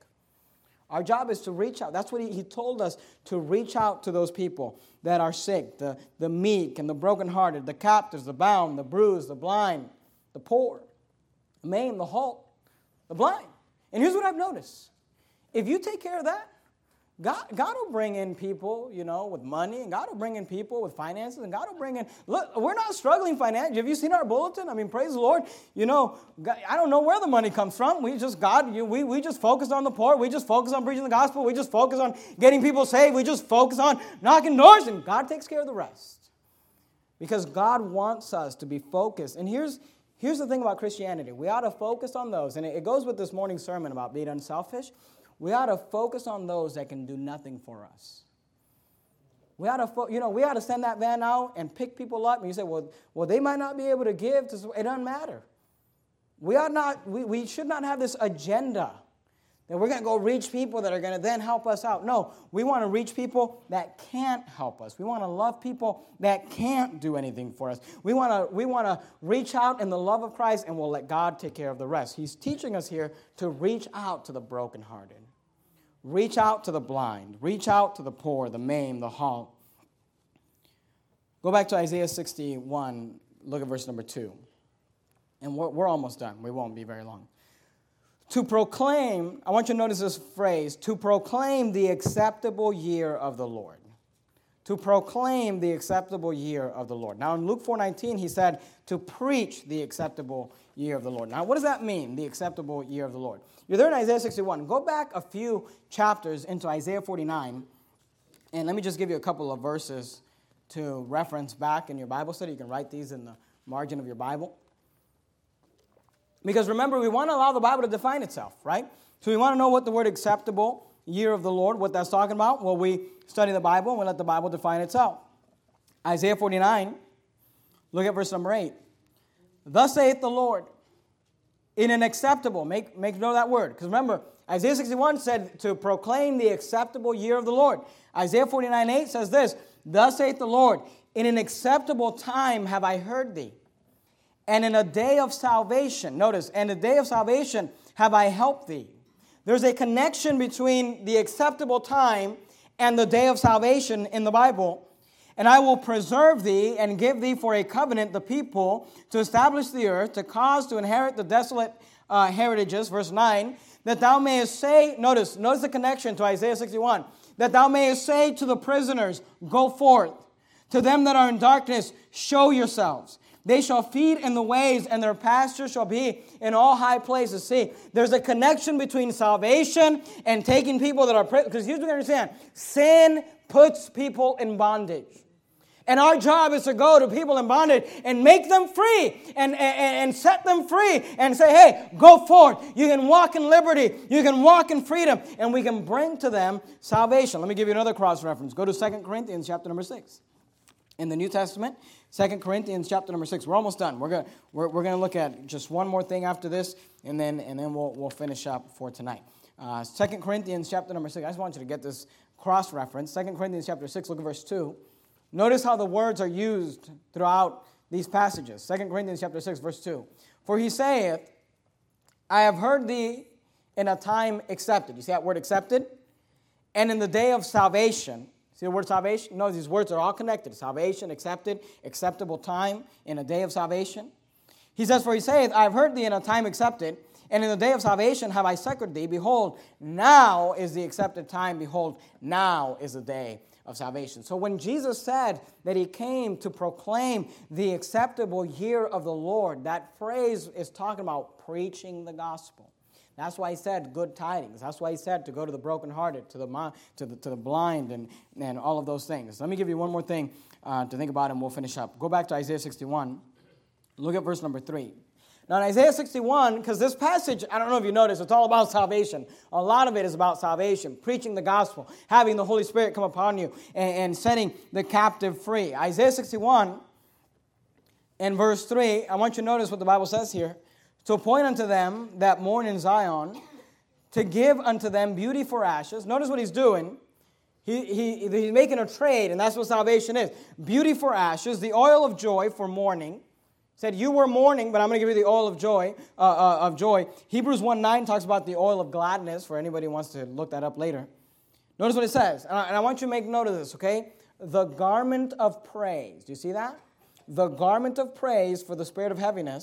Our job is to reach out. That's what he, he told us, to reach out to those people that are sick, the, the meek and the brokenhearted, the captives, the bound, the bruised, the blind, the poor, the maimed, the halt, the blind. And here's what I've noticed. if you take care of that, God, God will bring in people, you know, with money, and God will bring in people with finances, and God will bring in, look, we're not struggling financially. Have you seen our bulletin? I mean, praise the Lord. You know, God, I don't know where the money comes from. We just, God, you, we, we just focus on the poor. We just focus on preaching the gospel. We just focus on getting people saved. We just focus on knocking doors, and God takes care of the rest. Because God wants us to be focused. And here's, here's the thing about Christianity. We ought to focus on those, and it, it goes with this morning's sermon about being unselfish. We ought to focus on those that can do nothing for us. We ought to, fo- you know, we ought to send that van out and pick people up. And you say, well, well, they might not be able to give. To, it doesn't matter. We ought not. We, we should not have this agenda that we're going to go reach people that are going to then help us out. No, we want to reach people that can't help us. We want to love people that can't do anything for us. We want to. We want to reach out in the love of Christ, and we'll let God take care of the rest. He's teaching us here to reach out to the brokenhearted. Reach out to the blind. Reach out to the poor, the maimed, the halt. Go back to Isaiah sixty-one. Look at verse number two. And we're, we're almost done. We won't be very long. To proclaim, I want you to notice this phrase, to proclaim the acceptable year of the Lord. To proclaim the acceptable year of the Lord. Now in Luke four nineteen, he said to preach the acceptable year of the Lord. Now what does that mean, the acceptable year of the Lord? You're there in Isaiah sixty-one. Go back a few chapters into Isaiah forty-nine, and let me just give you a couple of verses to reference back in your Bible study. You can write these in the margin of your Bible. Because remember, we want to allow the Bible to define itself, right? So we want to know what the word acceptable year of the Lord, what that's talking about. Well, we study the Bible and we let the Bible define itself. Isaiah forty-nine, look at verse number eight. Thus saith the Lord, in an acceptable, make, make note of that word. Because remember, Isaiah sixty-one said to proclaim the acceptable year of the Lord. Isaiah forty-nine eight says this, thus saith the Lord, in an acceptable time have I heard thee, and in a day of salvation, notice, and a day of salvation have I helped thee. There's a connection between the acceptable time and the day of salvation in the Bible. And I will preserve thee and give thee for a covenant the people to establish the earth, to cause to inherit the desolate uh, heritages, verse nine, that thou mayest say, notice, notice the connection to Isaiah sixty-one, that thou mayest say to the prisoners, go forth. To them that are in darkness, show yourselves. They shall feed in the ways, and their pasture shall be in all high places. See, there's a connection between salvation and taking people that are, because here's what you understand. Sin puts people in bondage. And our job is to go to people in bondage and make them free and, and, and set them free and say, hey, go forth. You can walk in liberty. You can walk in freedom. And we can bring to them salvation. Let me give you another cross-reference. Go to Second Corinthians chapter number six. In the New Testament, Second Corinthians chapter number six. We're almost done. We're going we're, we're going to look at just one more thing after this, and then and then we'll we'll finish up for tonight. Uh, Second Corinthians chapter number six. I just want you to get this cross-reference. Second Corinthians chapter six, look at verse two. Notice how the words are used throughout these passages. Second Corinthians chapter six, verse two. For he saith, I have heard thee in a time accepted. You see that word accepted? And in the day of salvation. See the word salvation? No, these words are all connected. Salvation, accepted, acceptable time, in a day of salvation. He says, for he saith, I have heard thee in a time accepted, and in the day of salvation have I succored thee. Behold, now is the accepted time. Behold, now is the day of salvation. So when Jesus said that he came to proclaim the acceptable year of the Lord, that phrase is talking about preaching the gospel. That's why he said good tidings. That's why he said to go to the brokenhearted, to the to the, to the blind, and, and all of those things. Let me give you one more thing uh, to think about, and we'll finish up. Go back to Isaiah sixty-one. Look at verse number three. Now in Isaiah sixty-one, because this passage, I don't know if you noticed, it's all about salvation. A lot of it is about salvation, preaching the gospel, having the Holy Spirit come upon you, and, and setting the captive free. Isaiah sixty-one, in verse three, I want you to notice what the Bible says here. To appoint unto them that mourn in Zion, to give unto them beauty for ashes. Notice what he's doing. He, he, he's making a trade, and that's what salvation is. Beauty for ashes, the oil of joy for mourning. He said, you were mourning, but I'm going to give you the oil of joy. Uh, uh, of joy. Hebrews one nine talks about the oil of gladness, for anybody who wants to look that up later. Notice what it says, and I, and I want you to make note of this, okay? The garment of praise. Do you see that? The garment of praise for the spirit of heaviness,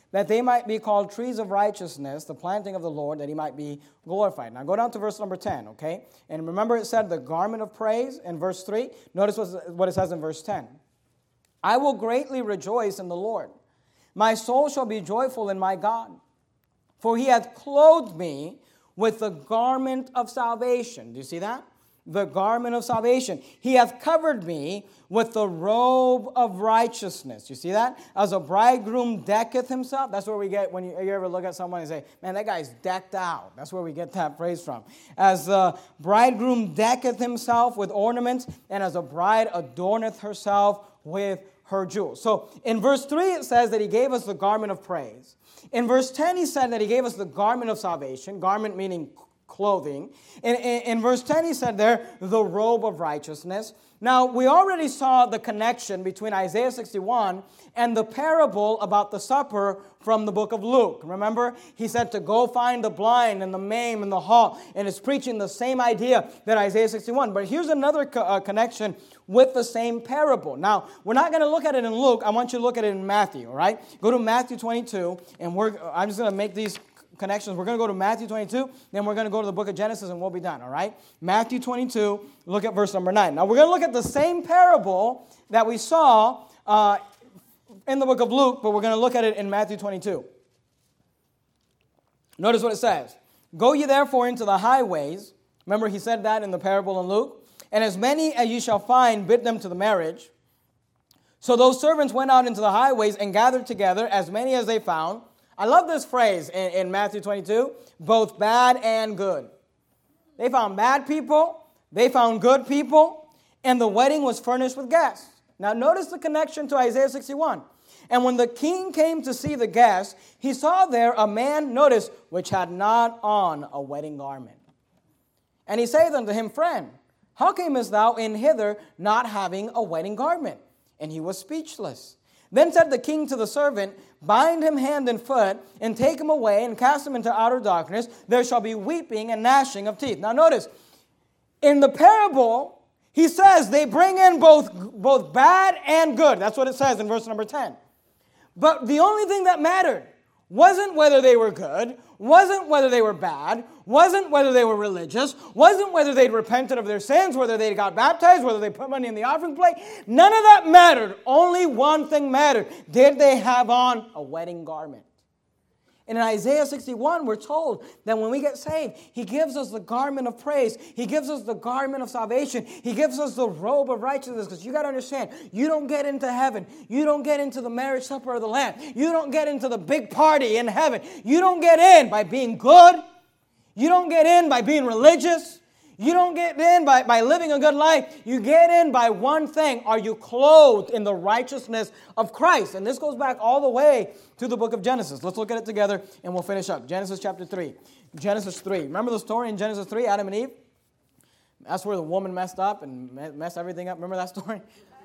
that they might be called trees of righteousness, the planting of the Lord, that he might be glorified. Now go down to verse number ten, okay? And remember it said the garment of praise in verse three. Notice what it says in verse ten. I will greatly rejoice in the Lord. My soul shall be joyful in my God. For he hath clothed me with the garment of salvation. Do you see that? The garment of salvation. He hath covered me with the robe of righteousness. You see that? As a bridegroom decketh himself. That's where we get, when you, you ever look at someone and say, man, that guy's decked out. That's where we get that phrase from. As the bridegroom decketh himself with ornaments, and as a bride adorneth herself with her jewels. So in verse three, it says that he gave us the garment of praise. In verse ten, he said that he gave us the garment of salvation, garment meaning clothing. In, in, in verse ten, he said there, the robe of righteousness. Now, we already saw the connection between Isaiah sixty-one and the parable about the supper from the book of Luke. Remember, he said to go find the blind and the maimed and the halt, and it's preaching the same idea that Isaiah sixty-one. But here's another co- uh, connection with the same parable. Now, we're not going to look at it in Luke. I want you to look at it in Matthew, all right? Go to Matthew twenty-two, and we're I'm just going to make these connections. We're going to go to Matthew twenty-two, then we're going to go to the book of Genesis, and we'll be done, all right? Matthew twenty-two, look at verse number nine. Now, we're going to look at the same parable that we saw uh, in the book of Luke, but we're going to look at it in Matthew twenty-two. Notice what it says. Go ye therefore into the highways. Remember, he said that in the parable in Luke. And as many as ye shall find, bid them to the marriage. So those servants went out into the highways and gathered together as many as they found. I love this phrase in, in Matthew twenty-two, both bad and good. They found bad people, they found good people, and the wedding was furnished with guests. Now notice the connection to Isaiah sixty-one. And when the king came to see the guests, he saw there a man, notice, which had not on a wedding garment. And he saith unto him, Friend, how camest thou in hither not having a wedding garment? And he was speechless. Then said the king to the servant, Bind him hand and foot, and take him away, and cast him into outer darkness. There shall be weeping and gnashing of teeth. Now notice, in the parable, he says they bring in both, both bad and good. That's what it says in verse number ten. But the only thing that mattered wasn't whether they were good, wasn't whether they were bad, wasn't whether they were religious, wasn't whether they'd repented of their sins, whether they got baptized, whether they put money in the offering plate. None of that mattered. Only one thing mattered. Did they have on a wedding garment? And in Isaiah sixty-one, we're told that when we get saved, he gives us the garment of praise. He gives us the garment of salvation. He gives us the robe of righteousness. Because you got to understand, you don't get into heaven. You don't get into the marriage supper of the Lamb. You don't get into the big party in heaven. You don't get in by being good. You don't get in by being religious. You don't get in by, by living a good life. You get in by one thing. Are you clothed in the righteousness of Christ? And this goes back all the way to the book of Genesis. Let's look at it together and we'll finish up. Genesis chapter three. Genesis three. Remember the story in Genesis three, Adam and Eve? That's where the woman messed up and messed everything up. Remember that story?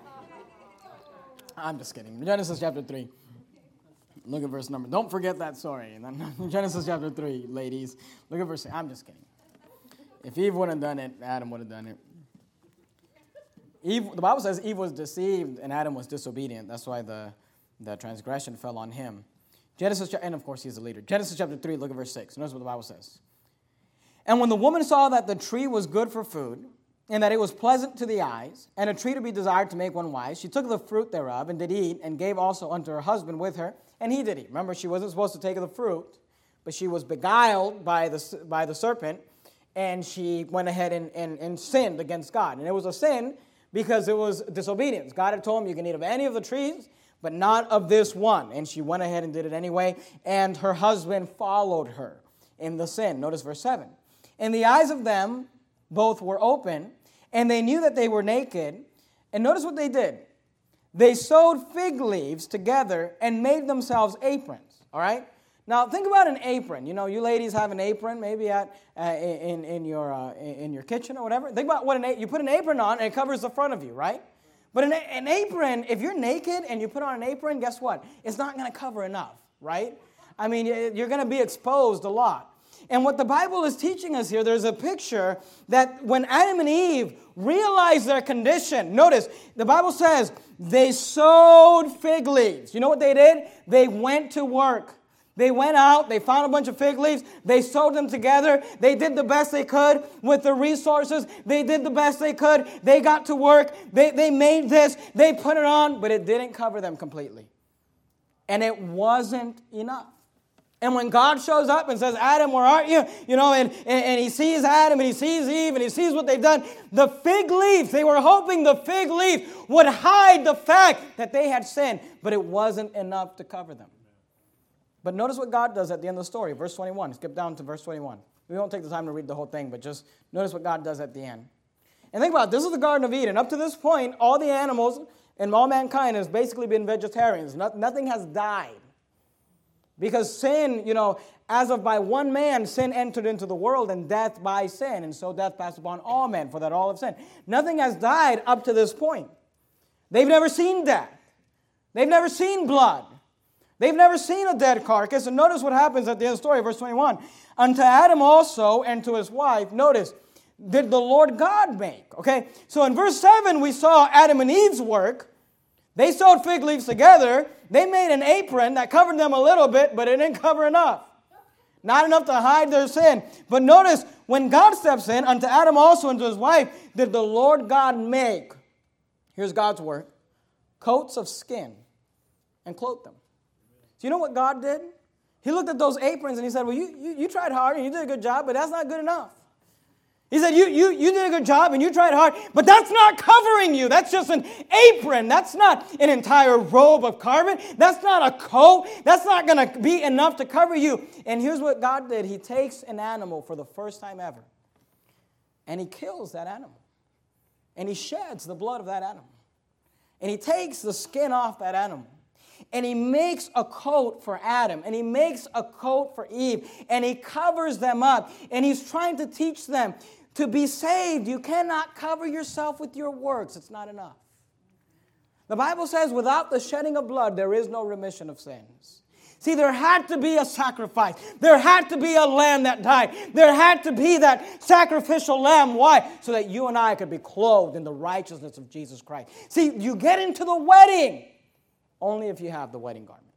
I'm just kidding. Genesis chapter three. Look at verse number. Don't forget that story. Genesis chapter three, ladies. Look at verse. I'm just kidding. If Eve wouldn't have done it, Adam would have done it. Eve, the Bible says Eve was deceived and Adam was disobedient. That's why the, the transgression fell on him. Genesis, and of course he's the leader. Genesis chapter three, look at verse six. Notice what the Bible says. And when the woman saw that the tree was good for food, and that it was pleasant to the eyes, and a tree to be desired to make one wise, she took the fruit thereof, and did eat, and gave also unto her husband with her, and he did eat. Remember, she wasn't supposed to take of the fruit, but she was beguiled by the, by the serpent, and she went ahead and, and, and sinned against God. And it was a sin because it was disobedience. God had told him, you can eat of any of the trees, but not of this one. And she went ahead and did it anyway, and her husband followed her in the sin. Notice verse seven. And the eyes of them both were open, and they knew that they were naked. And notice what they did. They sewed fig leaves together and made themselves aprons. All right? Now, think about an apron. You know, you ladies have an apron maybe at uh, in, in, your, uh, in your kitchen or whatever. Think about what an you put an apron on, and it covers the front of you, right? But an, an apron, if you're naked and you put on an apron, guess what? It's not going to cover enough, right? I mean, you're going to be exposed a lot. And what the Bible is teaching us here, there's a picture that when Adam and Eve realized their condition, notice, the Bible says they sewed fig leaves. You know what they did? They went to work. They went out, they found a bunch of fig leaves, they sewed them together, they did the best they could with the resources, they did the best they could, they got to work, they, they made this, they put it on, but it didn't cover them completely. And it wasn't enough. And when God shows up and says, Adam, where are you? You know, and, and, and he sees Adam and he sees Eve and he sees what they've done. The fig leaves, they were hoping the fig leaf would hide the fact that they had sinned, but it wasn't enough to cover them. But notice what God does at the end of the story, verse twenty-one. Skip down to verse twenty-one. We won't take the time to read the whole thing, but just notice what God does at the end. And think about it. This is the Garden of Eden. Up to this point, all the animals and all mankind has basically been vegetarians. Nothing has died. Because sin, you know, as of by one man, sin entered into the world, and death by sin. And so death passed upon all men, for that all have sinned. Nothing has died up to this point. They've never seen death. They've never seen blood. They've never seen a dead carcass. And notice what happens at the end of the story, verse twenty-one. Unto Adam also and to his wife, notice, did the Lord God make. Okay, so in verse seven, we saw Adam and Eve's work. They sewed fig leaves together. They made an apron that covered them a little bit, but it didn't cover enough. Not enough to hide their sin. But notice, when God steps in, unto Adam also and to his wife, did the Lord God make, here's God's work, coats of skin and clothe them. Do you know what God did? He looked at those aprons and he said, well, you, you, you tried hard and you did a good job, but that's not good enough. He said, you, you, you did a good job and you tried hard, but that's not covering you. That's just an apron. That's not an entire robe of garment. That's not a coat. That's not going to be enough to cover you. And here's what God did. He takes an animal for the first time ever, and he kills that animal. And he sheds the blood of that animal. And he takes the skin off that animal. And he makes a coat for Adam, and he makes a coat for Eve, and he covers them up, and he's trying to teach them to be saved. You cannot cover yourself with your works. It's not enough. The Bible says without the shedding of blood, there is no remission of sins. See, there had to be a sacrifice. There had to be a lamb that died. There had to be that sacrificial lamb. Why? So that you and I could be clothed in the righteousness of Jesus Christ. See, you get into the wedding only if you have the wedding garment.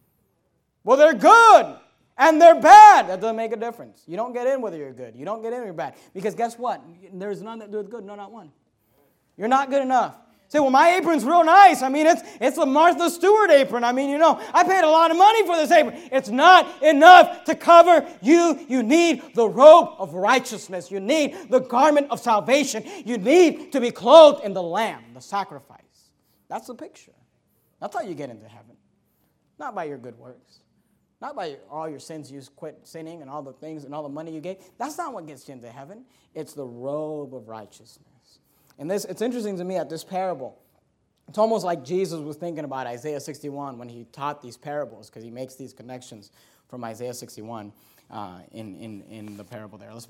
Well, they're good and they're bad. That doesn't make a difference. You don't get in whether you're good. You don't get in whether you're bad. Because guess what? There's none that doeth good, no, not one. You're not good enough. Say, well, my apron's real nice. I mean, it's it's a Martha Stewart apron. I mean, you know, I paid a lot of money for this apron. It's not enough to cover you. You need the robe of righteousness. You need the garment of salvation. You need to be clothed in the lamb, the sacrifice. That's the picture. That's how you get into heaven. Not by your good works. Not by all your sins you quit sinning and all the things and all the money you gave. That's not what gets you into heaven. It's the robe of righteousness. And this, it's interesting to me at this parable. It's almost like Jesus was thinking about Isaiah sixty-one when he taught these parables, because he makes these connections from Isaiah sixty-one uh, in, in, in the parable there. Let's